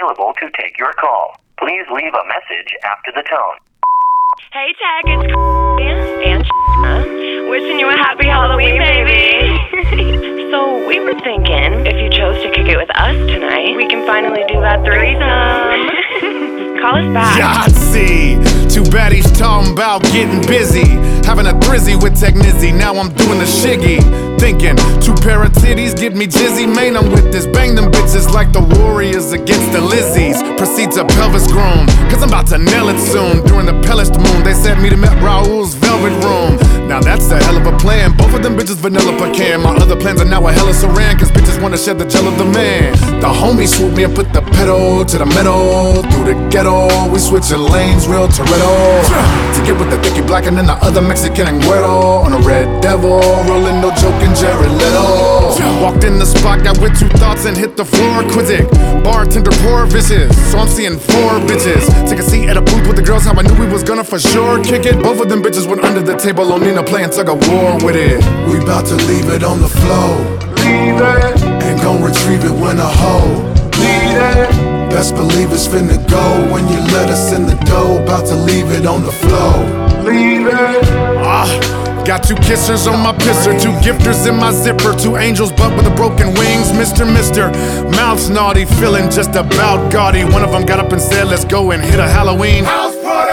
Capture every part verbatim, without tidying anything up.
available to take your call. Please leave a message after the tone. Hey, Tag, it's and wishing you a happy Halloween, baby. So we were thinking, if you chose to kick it with us tonight, we can finally do that threesome. Call us back. Yahtzee! Too bad he's talking about getting busy. Having a thrizzy with Technizzy, now I'm doing the shiggy. Thinking, two pair of titties get me jizzy. Man, I'm with this, bang them bitches like the Warriors against the Lizzies. Proceed to pelvis groom, cause I'm about to nail it soon. During the pellest moon, they sent me to Met Raoul's velvet room. Now that's a hell of a plan, both of them bitches vanilla pecan. My other plans are now a hella saran, cause bitches wanna shed the gel of the man. The homie swooped me and put the pedal to the metal. Through the ghetto, we switching lanes, real Toretto. To get with the thicky black and then the other Mexican and Guero. On a red devil, rolling no joking Jared Leto. Walked in the spot, got with two thoughts and hit the floor quizzic. Bartender poor vicious, so I'm seeing four bitches. Took a seat at a booth with the girls, how I knew we was gonna for sure kick it. Both of them bitches went under the table on Nina playing tug of war with it. We bout to leave it on the floor. Leave it. Ain't gon' retrieve it when a hoe. Need it. Best believe it's finna go when you let us in the dough. About to leave it on the floor. Leave it. Ah. Got two kissers on my pisser, two gifters in my zipper, two angels but with the broken wings, Mister Mister Mouth's naughty, feeling just about gaudy. One of them got up and said, let's go and hit a Halloween house party.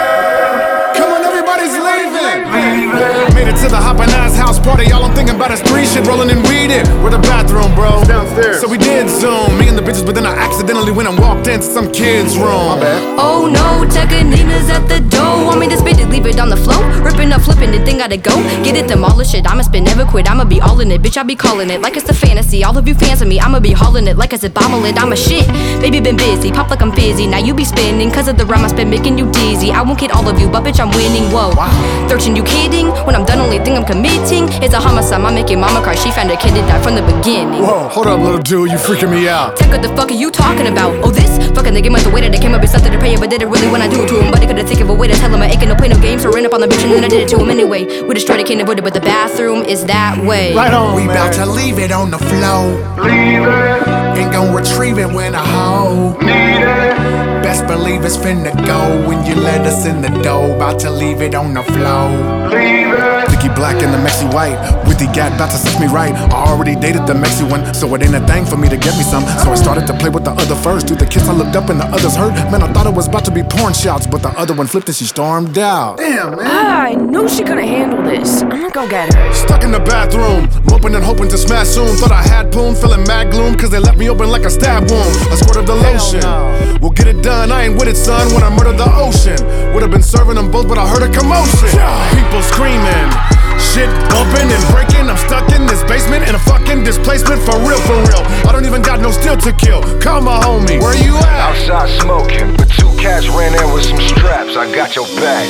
Come on, everybody's leaving. leaving. Made it to the hoppin' ass house party. All I'm thinking about is three shit, rolling and weeded. Where the bathroom, bro? It's downstairs. So we did Zoom, me and the bitches, but then I accidentally went and walked into some kid's room. My bad. Oh no, Nina's at the door. Want me to spit it, leave it on the floor. Ripping up, flipping, the thing gotta go. Get it, demolish it. I'ma spin, never quit. I'ma be all in it, bitch. I be calling it like it's a fantasy. All of you fans of me, I'ma be hauling it like it's a bobbling. I'm a shit. Baby been busy, pop like I'm fizzy. Now you be spinning, cause of the rhyme I spin, making you dizzy. I won't kid all of you, but bitch, I'm winning. Whoa. Wow. thirteen, you kidding? When I'm done, only thing I'm committing is a homicide. I'm making mama cry. She found a kid that died from the beginning. Whoa, hold up, little dude, you freaking me out. Tech, what the fuck are you talking about? Oh, this fucking nigga must the way that they came up is something to pay, but did it really when I do it to him? But they could've taken away to tell him I ain't no play no games. So ran up on the bitch and then I did it to him anyway. We destroyed it, can't avoid it, but the bathroom is that way. Right on, we man. bout to leave it on the floor. Leave it. Ain't gon' retrieve it when a hoe. Need it. Best believe it's finna go when you let us in the dough. Bout to leave it on the floor. Leave it. Thicky black and the Mexi white. With the gat, bout to set me right. I already dated the Mexi one, so it ain't a thing for me to get me some. So I started to play with the other first. Through the kiss I looked up and the others heard. Man, I thought it was about to be porn shouts, but the other one flipped and she stormed out. Damn, man. Ah, I knew she couldn't handle this. I'm gonna go get her. Stuck in the bathroom, moping and hoping to smash soon. Thought I had poon, feeling mad gloom, cause they left me open like a stab wound. A squirt of the lotion. No. We'll get it done, I ain't with it, son. When I murdered the ocean, would've been serving them both, but I heard a commotion. People screaming, shit bumping and breaking. I'm stuck in this basement in a fucking displacement, for real, for real. I don't even got no steel to kill. Call my homie, where you at? Outside smoking, but two cats ran in with some straps. I got your back.